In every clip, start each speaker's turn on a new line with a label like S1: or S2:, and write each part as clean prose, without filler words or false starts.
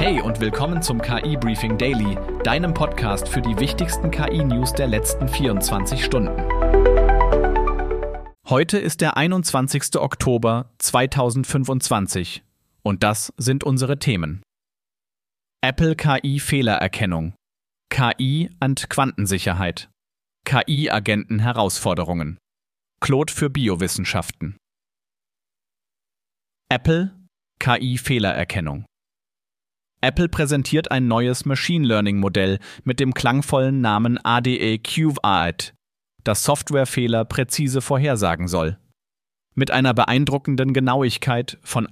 S1: Hey und willkommen zum KI Briefing Daily, deinem Podcast für die wichtigsten KI-News der letzten 24 Stunden. Heute ist der 21. Oktober 2025 und das sind unsere Themen. Apple KI-Fehlererkennung, KI und Quantensicherheit, KI-Agenten-Herausforderungen, Claude für Biowissenschaften. Apple KI-Fehlererkennung. Apple präsentiert ein neues Machine Learning-Modell mit dem klangvollen Namen ADE-QVAT, das Softwarefehler präzise vorhersagen soll. Mit einer beeindruckenden Genauigkeit von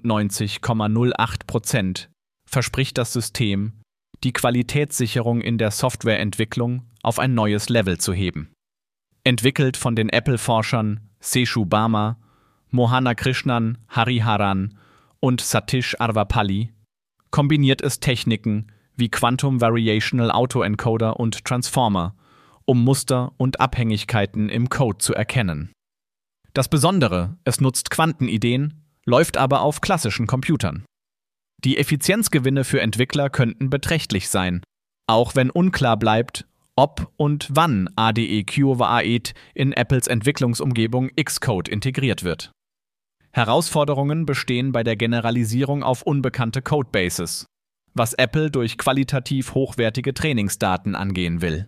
S1: 98,08% verspricht das System, die Qualitätssicherung in der Softwareentwicklung auf ein neues Level zu heben. Entwickelt von den Apple-Forschern Seshu Bama, Mohana Krishnan Hariharan und Satish Arvapalli, kombiniert es Techniken wie Quantum Variational Autoencoder und Transformer, um Muster und Abhängigkeiten im Code zu erkennen. Das Besondere, es nutzt Quantenideen, läuft aber auf klassischen Computern. Die Effizienzgewinne für Entwickler könnten beträchtlich sein, auch wenn unklar bleibt, ob und wann ADE-QVAT in Apples Entwicklungsumgebung Xcode integriert wird. Herausforderungen bestehen bei der Generalisierung auf unbekannte Codebases, was Apple durch qualitativ hochwertige Trainingsdaten angehen will.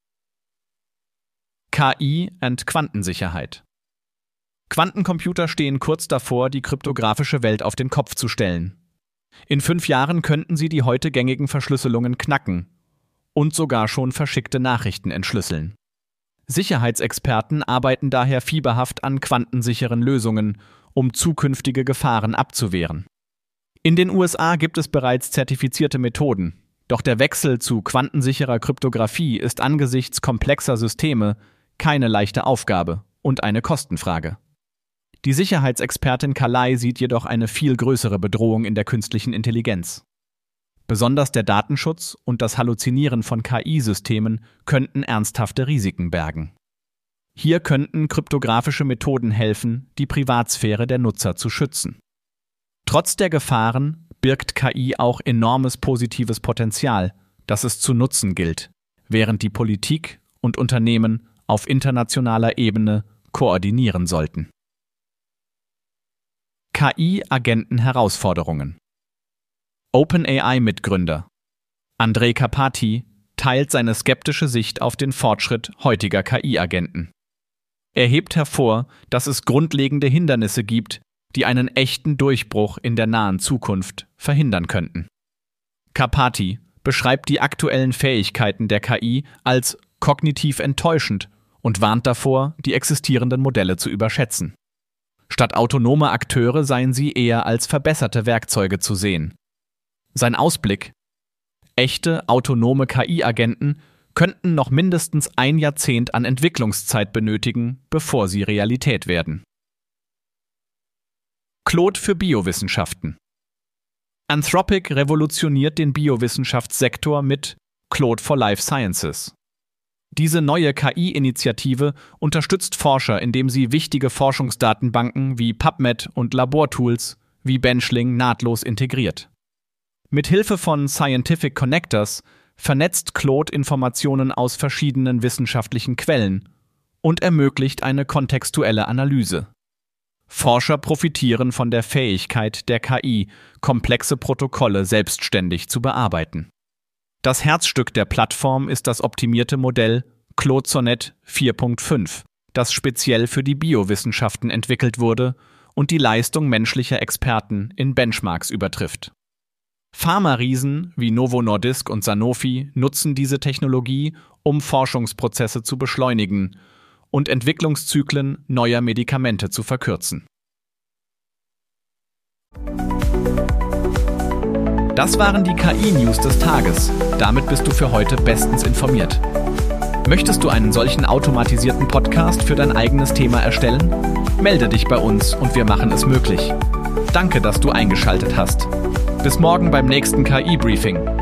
S1: KI und Quantensicherheit. Quantencomputer stehen kurz davor, die kryptografische Welt auf den Kopf zu stellen. In 5 Jahren könnten sie die heute gängigen Verschlüsselungen knacken und sogar schon verschickte Nachrichten entschlüsseln. Sicherheitsexperten arbeiten daher fieberhaft an quantensicheren Lösungen, um zukünftige Gefahren abzuwehren. In den USA gibt es bereits zertifizierte Methoden, doch der Wechsel zu quantensicherer Kryptographie ist angesichts komplexer Systeme keine leichte Aufgabe und eine Kostenfrage. Die Sicherheitsexpertin Kalai sieht jedoch eine viel größere Bedrohung in der künstlichen Intelligenz. Besonders der Datenschutz und das Halluzinieren von KI-Systemen könnten ernsthafte Risiken bergen. Hier könnten kryptografische Methoden helfen, die Privatsphäre der Nutzer zu schützen. Trotz der Gefahren birgt KI auch enormes positives Potenzial, das es zu nutzen gilt, während die Politik und Unternehmen auf internationaler Ebene koordinieren sollten. KI-Agenten-Herausforderungen. OpenAI-Mitgründer Andrej Karpathy teilt seine skeptische Sicht auf den Fortschritt heutiger KI-Agenten. Er hebt hervor, dass es grundlegende Hindernisse gibt, die einen echten Durchbruch in der nahen Zukunft verhindern könnten. Karpathy beschreibt die aktuellen Fähigkeiten der KI als kognitiv enttäuschend und warnt davor, die existierenden Modelle zu überschätzen. Statt autonome Akteure seien sie eher als verbesserte Werkzeuge zu sehen. Sein Ausblick: echte autonome KI-Agenten könnten noch mindestens 1 Jahrzehnt an Entwicklungszeit benötigen, bevor sie Realität werden. Claude für Biowissenschaften. Anthropic revolutioniert den Biowissenschaftssektor mit Claude for Life Sciences. Diese neue KI-Initiative unterstützt Forscher, indem sie wichtige Forschungsdatenbanken wie PubMed und Labortools wie Benchling nahtlos integriert. Mit Hilfe von Scientific Connectors vernetzt Claude Informationen aus verschiedenen wissenschaftlichen Quellen und ermöglicht eine kontextuelle Analyse. Forscher profitieren von der Fähigkeit der KI, komplexe Protokolle selbstständig zu bearbeiten. Das Herzstück der Plattform ist das optimierte Modell Claude Sonnet 4.5, das speziell für die Biowissenschaften entwickelt wurde und die Leistung menschlicher Experten in Benchmarks übertrifft. Pharma-Riesen wie Novo Nordisk und Sanofi nutzen diese Technologie, um Forschungsprozesse zu beschleunigen und Entwicklungszyklen neuer Medikamente zu verkürzen. Das waren die KI-News des Tages. Damit bist du für heute bestens informiert. Möchtest du einen solchen automatisierten Podcast für dein eigenes Thema erstellen? Melde dich bei uns und wir machen es möglich. Danke, dass du eingeschaltet hast. Bis morgen beim nächsten KI-Briefing.